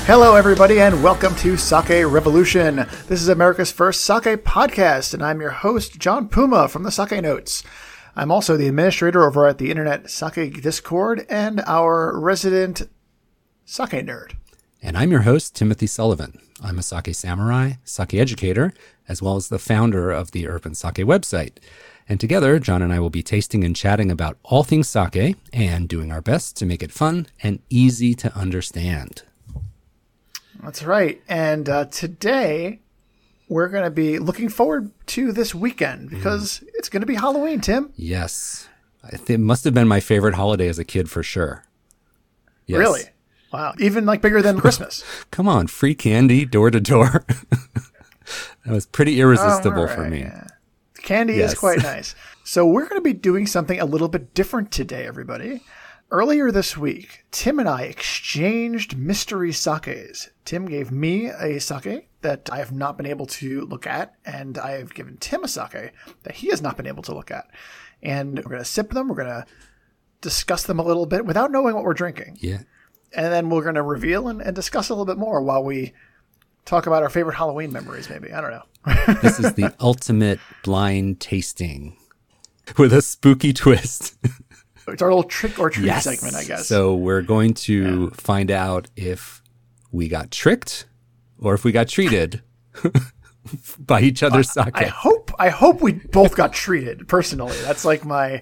Hello, everybody, and welcome to Sake Revolution. This is America's first sake podcast, and I'm your host, John Puma from the Sake Notes. I'm also the administrator over at the Internet Sake Discord and our resident sake nerd. And I'm your host, Timothy Sullivan. I'm a sake samurai, sake educator, as well as the founder of the Urban Sake website. And together, John and I will be tasting and chatting about all things sake and doing our best to make it fun and easy to understand. That's right. And today, we're going to be looking forward to this weekend because it's going to be Halloween, Tim. Yes. It must have been my favorite holiday as a kid for sure. Yes. Really? Wow. Even like bigger than Christmas. Come on, free candy, door to door. That was pretty irresistible for me. Yeah. Candy is quite nice. So we're going to be doing something a little bit different today, everybody. Earlier this week, Tim and I exchanged mystery sakes. Tim gave me a sake that I have not been able to look at, and I have given Tim a sake that he has not been able to look at. And we're going to sip them. We're going to discuss them a little bit without knowing what we're drinking. Yeah. And then we're going to reveal and discuss a little bit more while we talk about our favorite Halloween memories, maybe. I don't know. This is the ultimate blind tasting with a spooky twist. It's our little trick or treat segment, I guess. So we're going to find out if we got tricked or if we got treated by each other's sake. I hope we both got treated personally. That's like my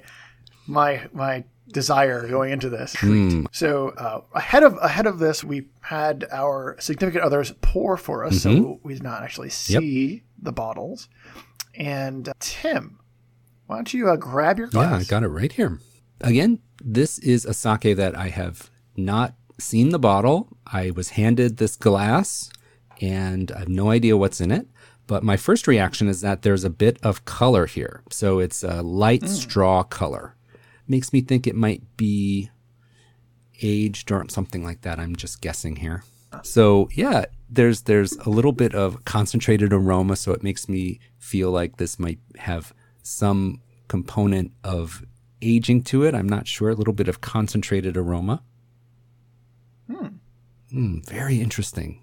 desire going into this treat. So ahead of this, we had our significant others pour for us, so we did not actually see the bottles. And Tim, why don't you grab your glass? Yeah, I got it right here. Again, this is a sake that I have not seen the bottle. I was handed this glass, and I have no idea what's in it. But my first reaction is that there's a bit of color here. So it's a light straw color. Makes me think it might be aged or something like that. I'm just guessing here. So yeah, there's a little bit of concentrated aroma. So it makes me feel like this might have some component of aging to it. I'm not sure. A little bit of concentrated aroma. Very interesting.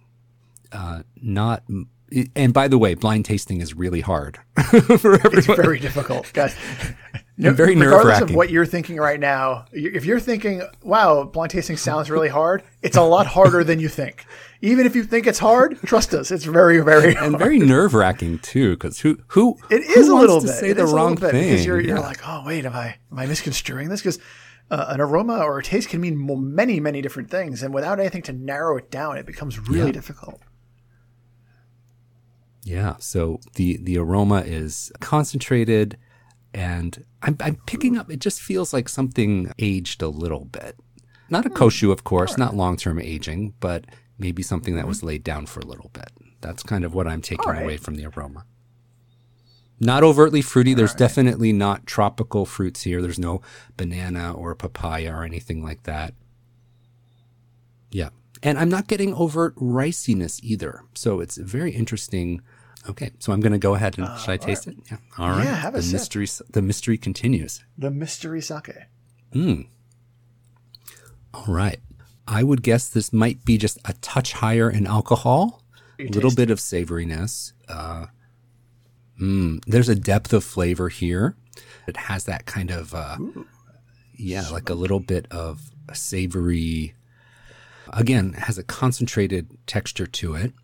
And by the way, blind tasting is really hard for everyone. It's very difficult, guys. And very regardless nerve-wracking. of what you're thinking right now, if you're thinking, wow, blind tasting sounds really hard, it's a lot harder than you think. Even if you think it's hard, trust us, it's very, very hard. And very nerve-wracking too, because who it is who a little wants bit. to say the wrong thing? Because you're like, oh wait, am I misconstruing this? Because an aroma or a taste can mean many, many different things, and without anything to narrow it down, it becomes really difficult. Yeah. So the aroma is concentrated, and I'm picking up. It just feels like something aged a little bit. Not a koshu, of course, not long-term aging, but maybe something that was laid down for a little bit. That's kind of what I'm taking away from the aroma. Not overtly fruity. There's definitely not tropical fruits here. There's no banana or papaya or anything like that. Yeah. And I'm not getting overt riciness either. So it's very interesting. Okay. So I'm going to go ahead and should I taste it? Yeah. All right. Yeah, have a sip. The mystery continues. The mystery sake. All right. I would guess this might be just a touch higher in alcohol, a little bit of savoriness. There's a depth of flavor here. It has that kind of, like a little bit of a savory, again, has a concentrated texture to it.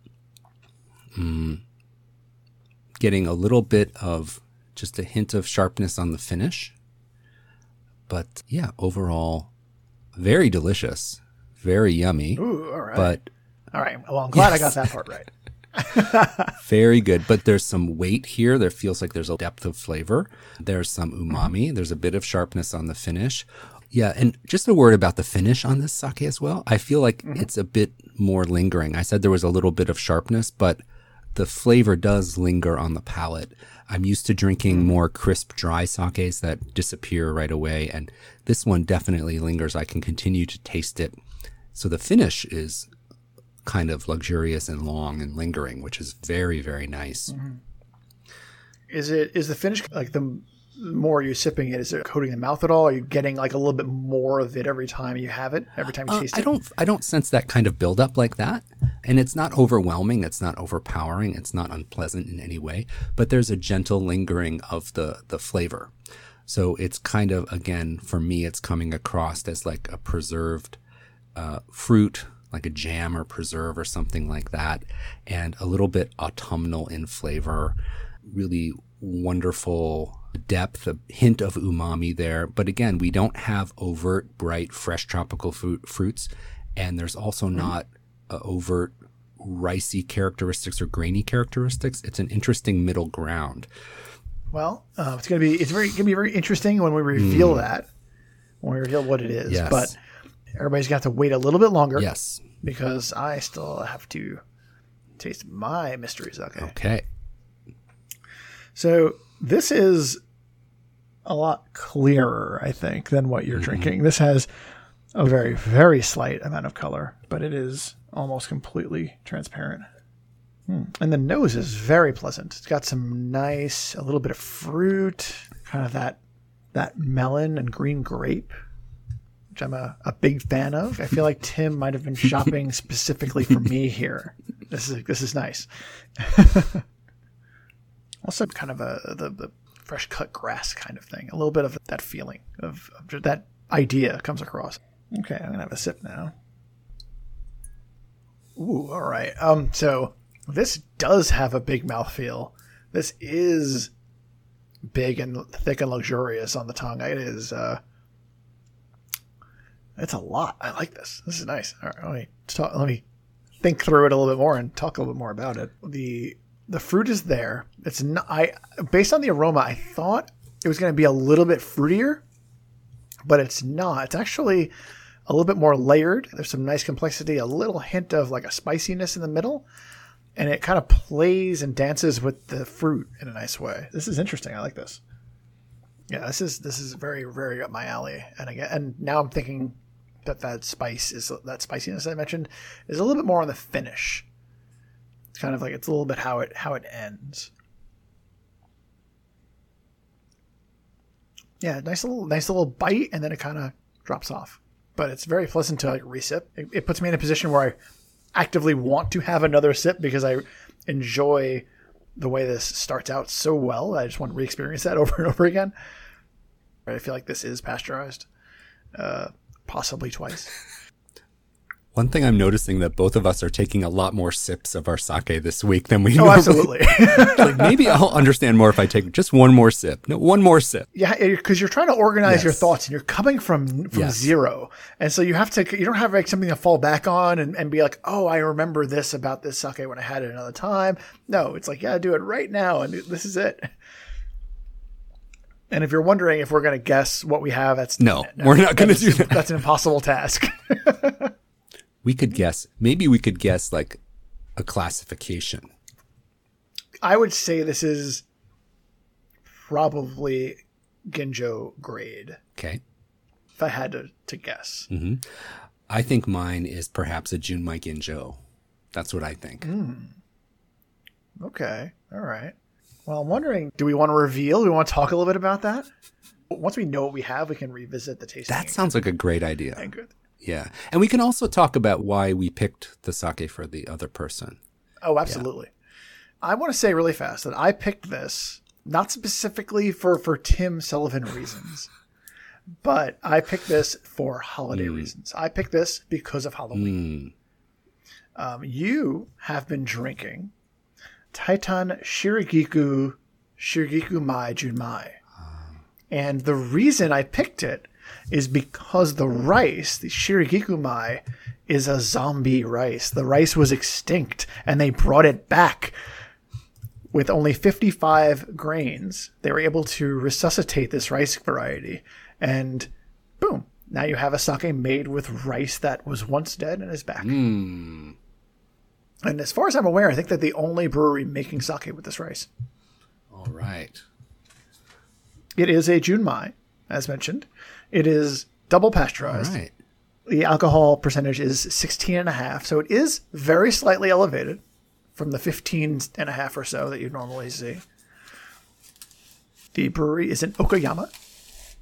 Getting a little bit of just a hint of sharpness on the finish. But yeah, overall, very delicious. Very yummy. Ooh, all right. But all right. Well, I'm glad I got that part right. Very good. But there's some weight here. There feels like there's a depth of flavor. There's some umami. There's a bit of sharpness on the finish. Yeah. And just a word about the finish on this sake as well. I feel like it's a bit more lingering. I said there was a little bit of sharpness, but the flavor does linger on the palate. I'm used to drinking more crisp, dry sakes that disappear right away. And this one definitely lingers. I can continue to taste it. So the finish is kind of luxurious and long and lingering, which is very, very nice. Is the finish like the more you're sipping it, is it coating the mouth at all? Are you getting like a little bit more of it every time you have it? Every time you taste it? I don't sense that kind of buildup like that. And it's not overwhelming. It's not overpowering. It's not unpleasant in any way, but there's a gentle lingering of the flavor. So it's kind of, again, for me, it's coming across as like a preserved fruit, like a jam or preserve or something like that, and a little bit autumnal in flavor, really wonderful depth, a hint of umami there. But again, we don't have overt, bright, fresh tropical fruits, and there's also not overt ricey characteristics or grainy characteristics. It's an interesting middle ground. Well, it's gonna be very interesting when we reveal when we reveal what it is. Yes. But everybody's got to wait a little bit longer. Yes, because I still have to taste my mystery sake. Okay. So this is a lot clearer, I think, than what you're drinking. This has a very, very slight amount of color, but it is almost completely transparent. And the nose is very pleasant. It's got some nice, a little bit of fruit, kind of that melon and green grape, which I'm a big fan of. I feel like Tim might have been shopping specifically for me here. This is nice. Also kind of the fresh cut grass kind of thing. A little bit of that feeling of that idea comes across. Okay, I'm going to have a sip now. Ooh, all right. So this does have a big mouthfeel. This is big and thick and luxurious on the tongue. It is, it's a lot. I like this. This is nice. All right, let me think through it a little bit more and talk a little bit more about it. The fruit is there. It's not, based on the aroma, I thought it was going to be a little bit fruitier, but it's not. It's actually a little bit more layered. There's some nice complexity, a little hint of like a spiciness in the middle, and it kind of plays and dances with the fruit in a nice way. This is interesting. I like this. Yeah, this is very, very up my alley. And now I'm thinking that spiciness I mentioned is a little bit more on the finish. It's kind of like, it's a little bit how it ends. Yeah, nice little bite, and then it kind of drops off. But it's very pleasant to like resip. It puts me in a position where I actively want to have another sip because I enjoy the way this starts out so well. I just want to re-experience that over and over again. I feel like this is pasteurized, possibly twice. One thing I'm noticing that both of us are taking a lot more sips of our sake this week than we normally. Absolutely. Like maybe I'll understand more if I take just one more sip. No, one more sip. Yeah, because you're trying to organize your thoughts and you're coming from zero. And so you don't have like something to fall back on and be like, oh, I remember this about this sake when I had it another time. No, it's like, yeah, do it right now. And this is it. And if you're wondering if we're going to guess what we have, no, we're not going to do that. That's an impossible task. We could guess. Maybe we could guess like a classification. I would say this is probably Ginjo grade. Okay. If I had to guess. Mm-hmm. I think mine is perhaps a Junmai Ginjo. That's what I think. Okay. All right. Well, I'm wondering, do we want to reveal? Do we want to talk a little bit about that? Once we know what we have, we can revisit the tasting. That sounds like a great idea. And good. Yeah. And we can also talk about why we picked the sake for the other person. Oh, absolutely. Yeah. I want to say really fast that I picked this not specifically for Tim Sullivan reasons, but I picked this for holiday reasons. I picked this because of Halloween. You have been drinking Titan Shirigiku Mai Junmai. And the reason I picked it is because the rice, the Shirigiku Mai, is a zombie rice. The rice was extinct, and they brought it back with only 55 grains. They were able to resuscitate this rice variety, and boom, now you have a sake made with rice that was once dead and is back. And as far as I'm aware, I think that the only brewery making sake with this rice. All right. It is a Junmai, as mentioned. It is double pasteurized. All right. The alcohol percentage is 16.5, so it is very slightly elevated from the 15.5 or so that you normally see. The brewery is in Okayama,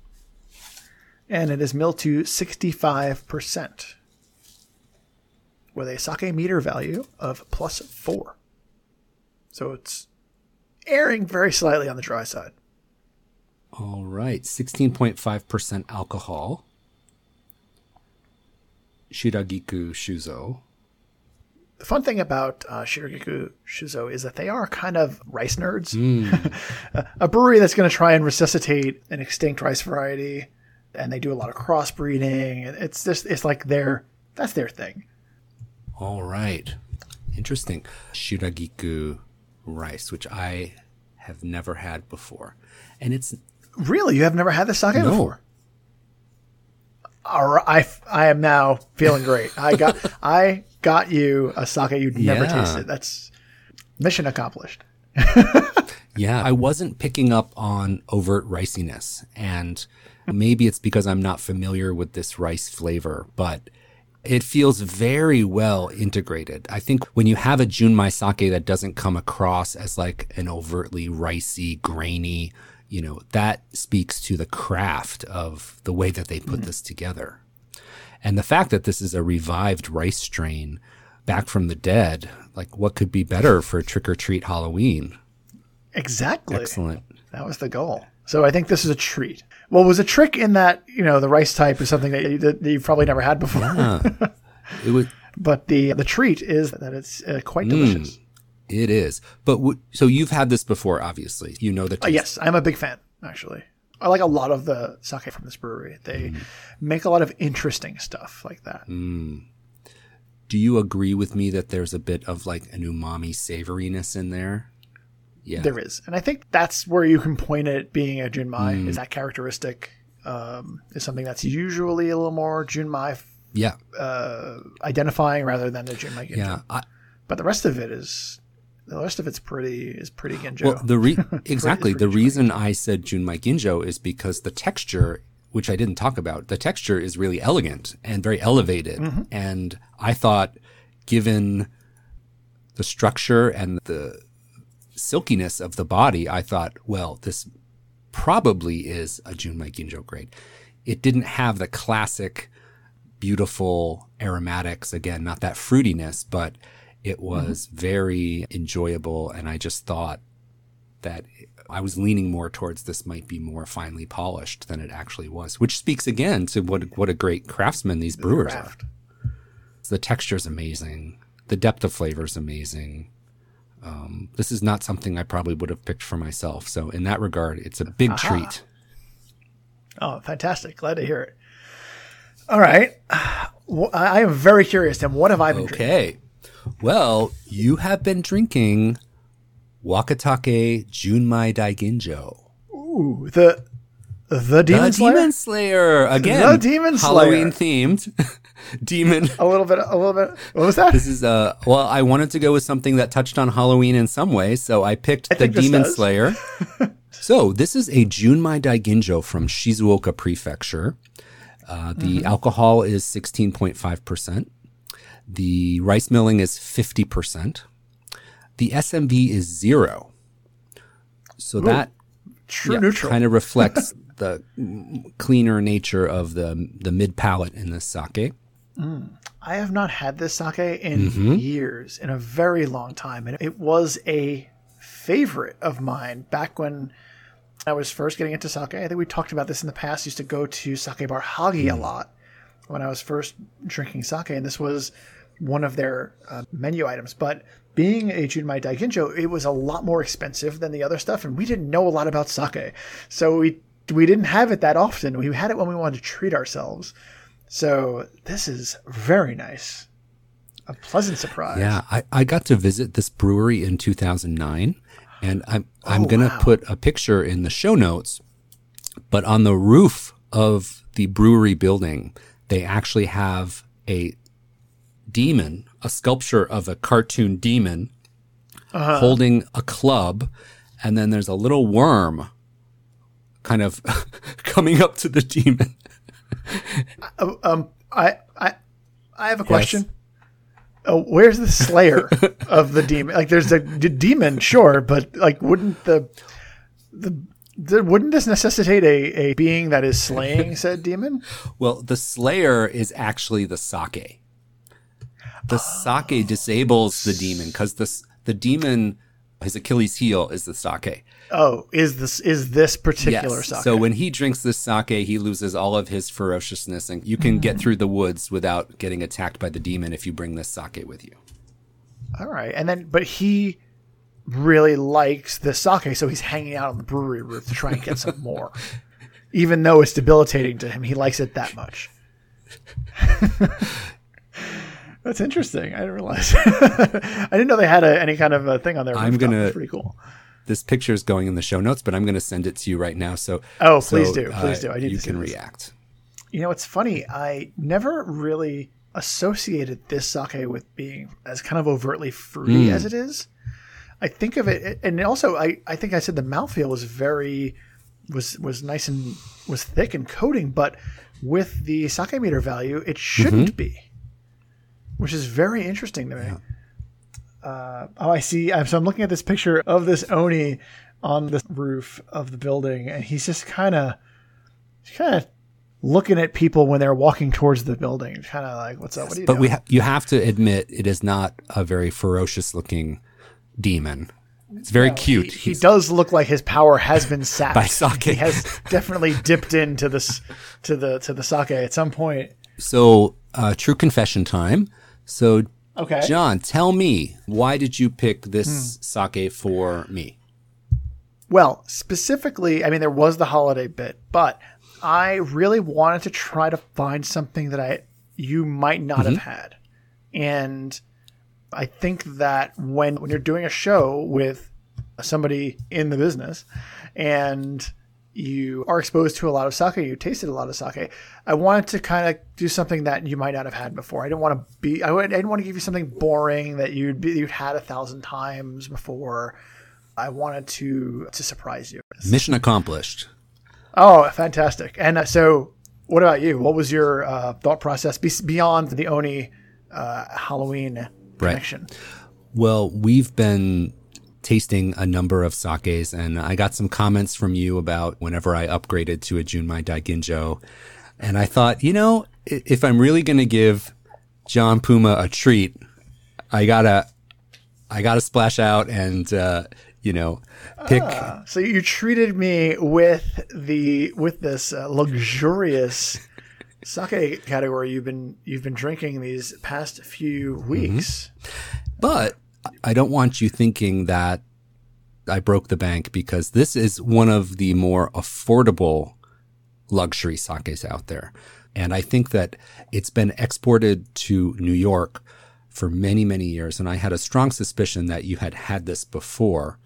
and it is milled to 65%, with a sake meter value of +4. So it's erring very slightly on the dry side. All right. 16.5% alcohol. Shiragiku Shuzo. The fun thing about Shiragiku Shuzo is that they are kind of rice nerds. A brewery that's going to try and resuscitate an extinct rice variety, and they do a lot of crossbreeding. It's like that's their thing. All right. Interesting. Shiragiku rice, which I have never had before. And it's... Really? You have never had this sake before? All right, I am now feeling great. I got you a sake you'd never tasted. That's mission accomplished. Yeah, I wasn't picking up on overt riciness, and maybe it's because I'm not familiar with this rice flavor, but it feels very well integrated. I think when you have a Junmai sake that doesn't come across as like an overtly ricey, grainy, that speaks to the craft of the way that they put this together. And the fact that this is a revived rice strain back from the dead, like what could be better for Trick or Treat Halloween? Exactly. Excellent. That was the goal. So I think this is a treat. Well, was a trick in that, the rice type is something that you've probably never had before. Yeah. It was, but the treat is that it's quite delicious. It is. But so you've had this before, obviously. You know the taste. Yes, I'm a big fan, actually. I like a lot of the sake from this brewery. They make a lot of interesting stuff like that. Do you agree with me that there's a bit of like an umami savoriness in there? Yeah. There is. And I think that's where you can point at being a Junmai, is that characteristic is something that's usually a little more Junmai identifying rather than a Junmai Ginjo. Yeah. But the rest of it's pretty Ginjo. Well, exactly. The reason I said Junmai Ginjo is because the texture, which I didn't talk about, the texture is really elegant and very elevated. And I thought, given the structure and the silkiness of the body, I thought, well, this probably is a Junmai Ginjo grade. It didn't have the classic, beautiful aromatics. Again, not that fruitiness, but it was very enjoyable, and I just thought that I was leaning more towards this might be more finely polished than it actually was, which speaks again to what a great craftsman these brewers are. The texture is amazing. The depth of flavor is amazing. This is not something I probably would have picked for myself. So in that regard, it's a big treat. Oh, fantastic. Glad to hear it. All right. I am very curious, Tim. What have I been drinking? Okay. Well, you have been drinking Wakatake Junmai Daiginjo. Ooh, the Demon Slayer? Demon Slayer. Again, the Demon Slayer. Halloween themed. Demon. A little bit. What was that? This is, well, I wanted to go with something that touched on Halloween in some way, so I picked the Demon Slayer. So this is a Junmai Daiginjo from Shizuoka Prefecture. The alcohol is 16.5%. The rice milling is 50%. The SMV is 0. So that neutral kind of reflects the cleaner nature of the mid palate in this sake. I have not had this sake in years, in a very long time. And it was a favorite of mine back when I was first getting into sake. I think we talked about this in the past. I used to go to Sake Bar Hagi a lot when I was first drinking sake. And this was one of their menu items. But being a Junmai Daiginjo, it was a lot more expensive than the other stuff. And we didn't know a lot about sake. So we didn't have it that often. We had it when we wanted to treat ourselves. So this is very nice. A pleasant surprise. Yeah, I got to visit this brewery in 2009, and I'm going to put a picture in the show notes, but on the roof of the brewery building, they actually have a demon, a sculpture of a cartoon demon holding a club, and then there's a little worm kind of coming up to the demon. I have a question. Yes. Where's the slayer of the demon? Like, there's a demon, sure, but like, wouldn't wouldn't this necessitate a being that is slaying said demon? Well, the slayer is actually the sake. the sake disables the demon because the demon, his Achilles heel is the sake. Oh, is this particular sake? So when he drinks this sake, he loses all of his ferociousness, and you can get through the woods without getting attacked by the demon if you bring this sake with you. All right. But he really likes the sake, so he's hanging out on the brewery roof to try and get some more. Even though it's debilitating to him, he likes it that much. That's interesting. I didn't realize. I didn't know they had any kind of a thing on there. That's pretty cool. This picture is going in the show notes, but I'm going to send it to you right now. So, please do. Please do. I need you to see can this. react. You know, it's funny. I never really associated this sake with being as kind of overtly fruity as it is. I think of it, and also I think I said the mouthfeel was nice and was thick and coating, but with the sake meter value, it shouldn't be, which is very interesting to me. Yeah. I see. So I'm looking at this picture of this Oni on the roof of the building, and he's just kind of looking at people when they're walking towards the building, kind of like, "What's up? What are you doing?" But you have to admit, it is not a very ferocious looking demon. It's very cute. He does look like his power has been sapped by sake. He has definitely dipped into this to the sake at some point. So, true confession time. So. Okay. John, tell me, why did you pick this sake for me? Well, specifically, I mean, there was the holiday bit, but I really wanted to try to find something that you might not have had. And I think that when you're doing a show with somebody in the business and you are exposed to a lot of sake, you tasted a lot of sake, I wanted to kind of do something that you might not have had before. I didn't want to give you something boring that you'd had 1,000 times before. I wanted to surprise you. Mission accomplished. Oh, fantastic. And so what about you? What was your thought process beyond the Oni Halloween connection? Right. Well, we've been tasting a number of sakes, and I got some comments from you about whenever I upgraded to a Junmai Daiginjo. And I thought, if I'm really going to give John Puma a treat, I gotta splash out and, pick. So you treated me with this luxurious sake category you've been drinking these past few weeks. But I don't want you thinking that I broke the bank, because this is one of the more affordable luxury sakes out there. And I think that it's been exported to New York for many, many years. And I had a strong suspicion that you had this before.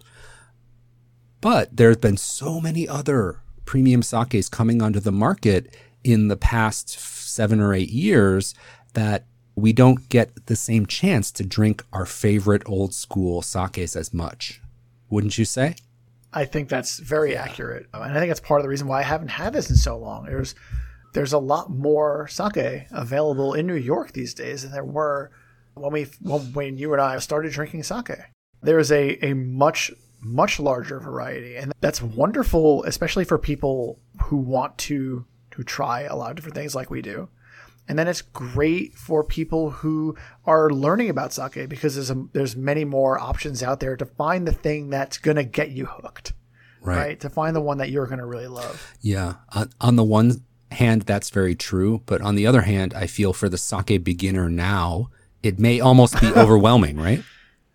But there's been so many other premium sakes coming onto the market in the past 7 or 8 years that we don't get the same chance to drink our favorite old school sakes as much. Wouldn't you say? I think that's very accurate. And I think that's part of the reason why I haven't had this in so long. There's a lot more sake available in New York these days than there were when you and I started drinking sake. There is a much larger variety, and that's wonderful, especially for people who want to try a lot of different things like we do. And then it's great for people who are learning about sake, because there's many more options out there to find the thing that's going to get you hooked, right? To find the one that you're going to really love. Yeah. On the one hand, that's very true. But on the other hand, I feel for the sake beginner now, it may almost be overwhelming, right?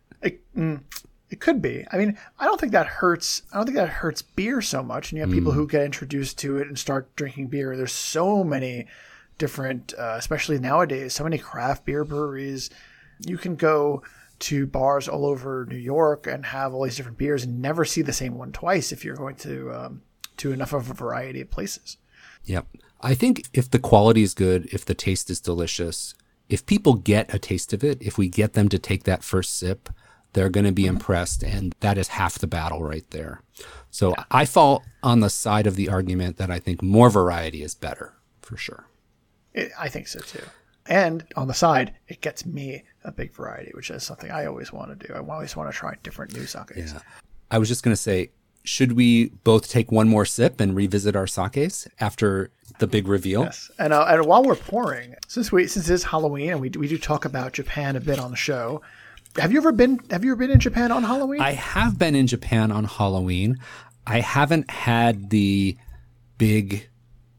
It could be. I mean, I don't think that hurts beer so much. And you have people who get introduced to it and start drinking beer. There's so many different, especially nowadays, so many craft beer breweries. You can go to bars all over New York and have all these different beers and never see the same one twice if you're going to enough of a variety of places. Yep. I think if the quality is good, if the taste is delicious, if people get a taste of it, if we get them to take that first sip, they're going to be impressed. And that is half the battle right there. So yeah. I fall on the side of the argument that I think more variety is better, for sure. I think so too. And on the side, it gets me a big variety, which is something I always want to do. I always want to try different new sakes. Yeah. I was just going to say, should we both take one more sip and revisit our sakes after the big reveal. Yes. And while we're pouring, since it's Halloween and we do talk about Japan a bit on the show, have you ever been in Japan on Halloween? I have been in Japan on Halloween. I haven't had the big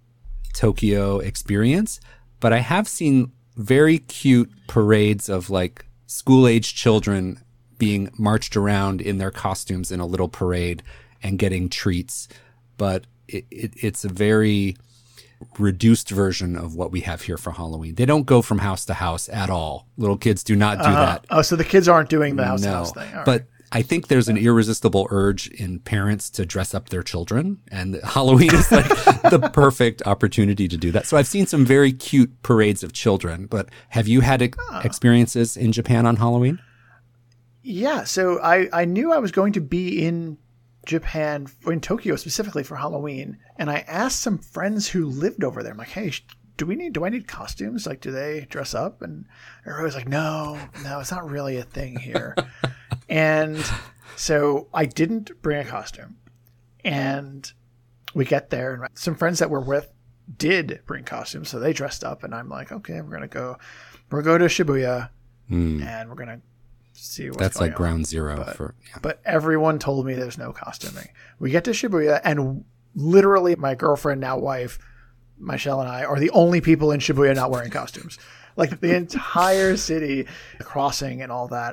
Tokyo experience, but I have seen very cute parades of like school-age children being marched around in their costumes in a little parade and getting treats. But it's a very reduced version of what we have here for Halloween. They don't go from house to house at all. Little kids do not do that. Oh, so the kids aren't doing the house to house thing. All but right. I think there's an irresistible urge in parents to dress up their children, and Halloween is like the perfect opportunity to do that. So I've seen some very cute parades of children, but have you had experiences in Japan on Halloween? Yeah, so I knew I was going to be in Japan, in Tokyo specifically for Halloween, and I asked some friends who lived over there. I'm like, hey, do I need costumes? Like, do they dress up? And everybody was like, no, it's not really a thing here. And so I didn't bring a costume. And we get there, and some friends that we're with did bring costumes, so they dressed up, and I'm like, okay, we're gonna go to Shibuya, and we're gonna see what's That's going like on. ground zero But everyone told me there's no costuming. We get to Shibuya, and literally my girlfriend, now wife, Michelle, and I are the only people in Shibuya not wearing costumes. Like the entire city, the crossing and all that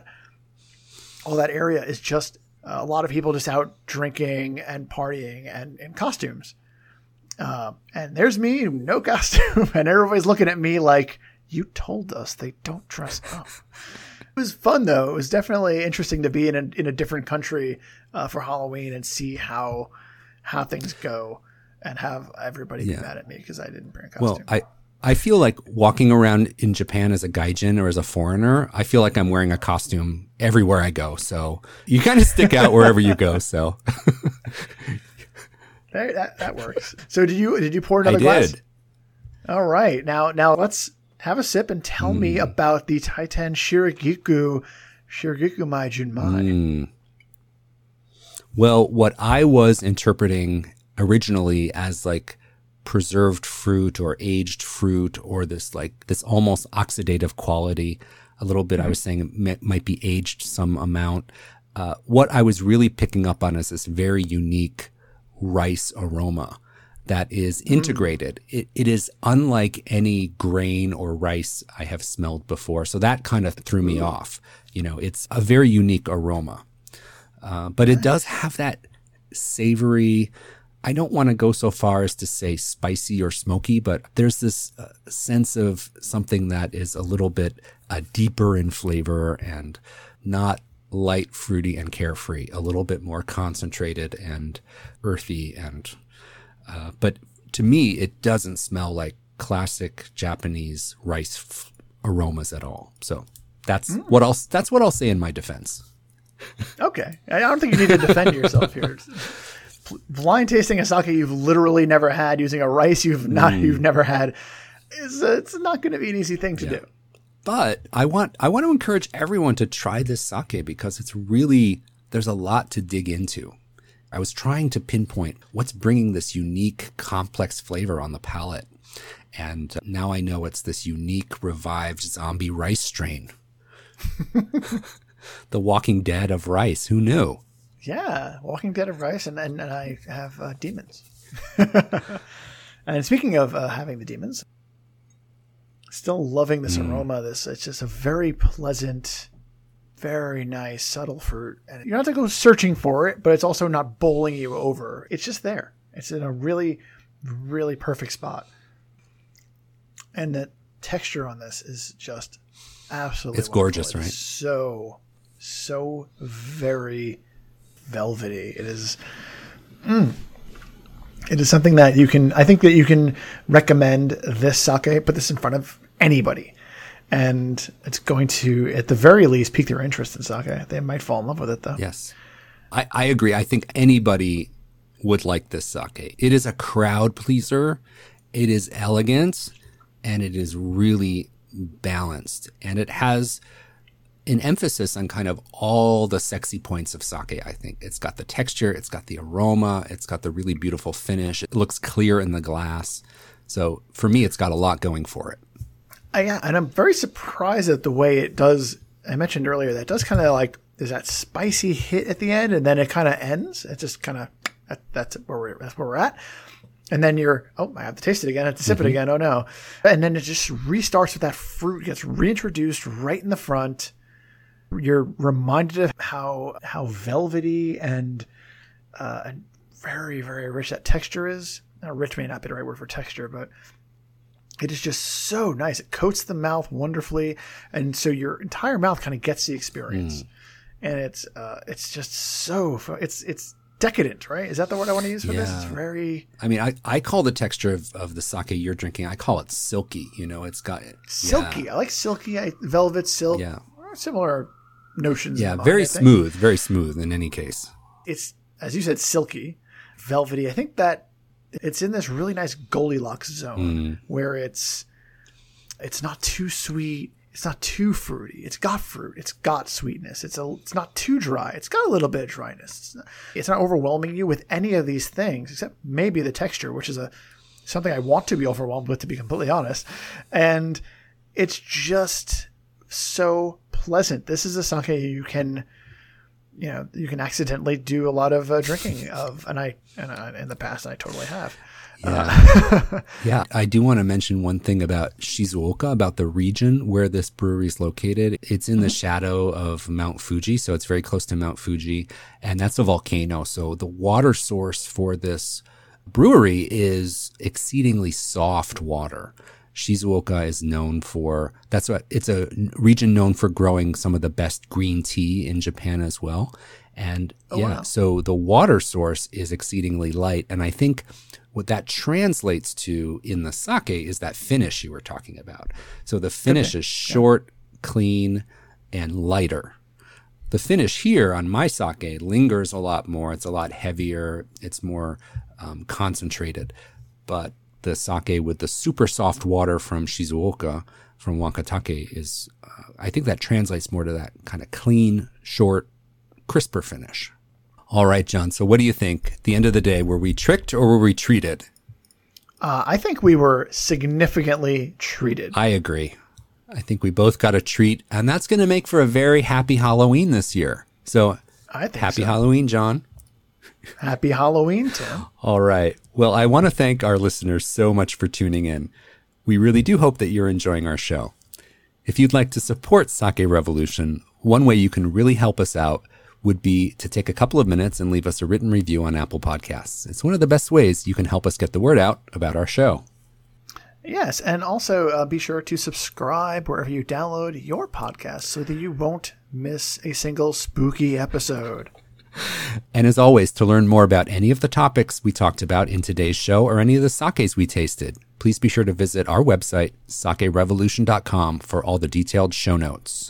area is just a lot of people just out drinking and partying and in costumes. And there's me, no costume, and everybody's looking at me like, you told us they don't dress up. It was fun, though. It was definitely interesting to be in a different country for Halloween and see how things go and have everybody be mad at me because I didn't bring a costume. Well, I feel like walking around in Japan as a gaijin or as a foreigner, I feel like I'm wearing a costume everywhere I go. So you kind of stick out wherever you go. So that works. So did you pour another glass? I did. All right. Now let's have a sip and tell me about the Taiten Shiragiku Mai Junmai. Well, what I was interpreting originally as like preserved fruit or aged fruit or this almost oxidative quality, a little bit, I was saying it might be aged some amount. What I was really picking up on is this very unique rice aroma that is integrated. It is unlike any grain or rice I have smelled before. So that kind of threw me off. It's a very unique aroma. But it does have that savory, I don't want to go so far as to say spicy or smoky, but there's this sense of something that is a little bit deeper in flavor and not light, fruity, and carefree, a little bit more concentrated and earthy. But to me, it doesn't smell like classic Japanese rice aromas at all. So that's what I'll say in my defense. Okay. I don't think you need to defend yourself here. Blind tasting a sake you've literally never had using a rice you've never had it's not going to be an easy thing to do. But I want to encourage everyone to try this sake because it's really, there's a lot to dig into. I was trying to pinpoint what's bringing this unique, complex flavor on the palate. And now I know it's this unique, revived zombie rice strain. The Walking Dead of rice. Who knew? Yeah, Walking Dead of rice, and I have demons. And speaking of having the demons, still loving this aroma. It's just a very pleasant, very nice, subtle fruit. And you don't have to go searching for it, but it's also not bowling you over. It's just there. It's in a really, really perfect spot. And the texture on this is just absolutely It's gorgeous, right? So very velvety. It is something that I think that you can recommend this sake, put this in front of anybody. And it's going to, at the very least, pique their interest in sake. They might fall in love with it, though. Yes. I agree. I think anybody would like this sake. It is a crowd pleaser. It is elegant. And it is really balanced. And it has an emphasis on kind of all the sexy points of sake, I think. It's got the texture. It's got the aroma. It's got the really beautiful finish. It looks clear in the glass. So for me, it's got a lot going for it. Yeah, and I'm very surprised at the way it does. I mentioned earlier that it does kind of like, there's that spicy hit at the end, and then it kind of ends. It just kind of, that's where we're at. And then I have to taste it again. I have to sip it again. Oh no. And then it just restarts with that fruit, gets reintroduced right in the front. You're reminded of how velvety and very, very rich that texture is. Now, rich may not be the right word for texture, but it is just so nice. It coats the mouth wonderfully. And so your entire mouth kind of gets the experience. And it's just so fun. It's decadent, right? Is that the word I want to use for this? It's very... I mean, I call the texture of the sake you're drinking, I call it silky. It's got... Silky. Yeah. I like silky. Velvet, silk. Yeah. Similar notions. Yeah, very smooth in any case. It's, as you said, silky, velvety. I think that it's in this really nice Goldilocks zone where it's not too sweet. It's not too fruity. It's got fruit. It's got sweetness. It's not too dry. It's got a little bit of dryness. It's not overwhelming you with any of these things, except maybe the texture, which is something I want to be overwhelmed with, to be completely honest. And it's just so pleasant. This is a sake you can accidentally do a lot of drinking of, and in the past I totally have. Yeah. Yeah. I do want to mention one thing about Shizuoka, about the region where this brewery is located. It's in the shadow of Mount Fuji, so it's very close to Mount Fuji, and that's a volcano. So the water source for this brewery is exceedingly soft water. Shizuoka is known for, it's a region known for growing some of the best green tea in Japan as well. And wow. So the water source is exceedingly light. And I think what that translates to in the sake is that finish you were talking about. So the finish is short, clean, and lighter. The finish here on my sake lingers a lot more. It's a lot heavier. It's more concentrated. But the sake with the super soft water from Shizuoka, from Wakatake, is, I think that translates more to that kind of clean, short, crisper finish. All right, John. So what do you think? At the end of the day, were we tricked or were we treated? I think we were significantly treated. I agree. I think we both got a treat, and that's going to make for a very happy Halloween this year. So happy Halloween, John. Happy Halloween, Tim. All right. Well, I want to thank our listeners so much for tuning in. We really do hope that you're enjoying our show. If you'd like to support Sake Revolution, one way you can really help us out would be to take a couple of minutes and leave us a written review on Apple Podcasts. It's one of the best ways you can help us get the word out about our show. Yes, and also be sure to subscribe wherever you download your podcast so that you won't miss a single spooky episode. And as always, to learn more about any of the topics we talked about in today's show or any of the sakes we tasted, please be sure to visit our website, sakerevolution.com, for all the detailed show notes.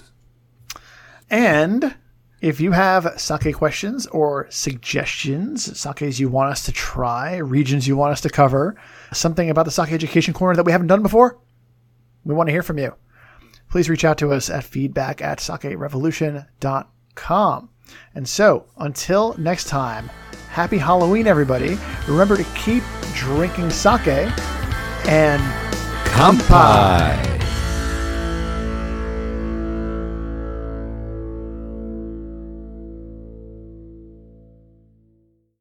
And if you have sake questions or suggestions, sakes you want us to try, regions you want us to cover, something about the Sake Education Corner that we haven't done before, we want to hear from you. Please reach out to us at feedback@sakerevolution.com. And so, until next time, happy Halloween, everybody. Remember to keep drinking sake and Kanpai!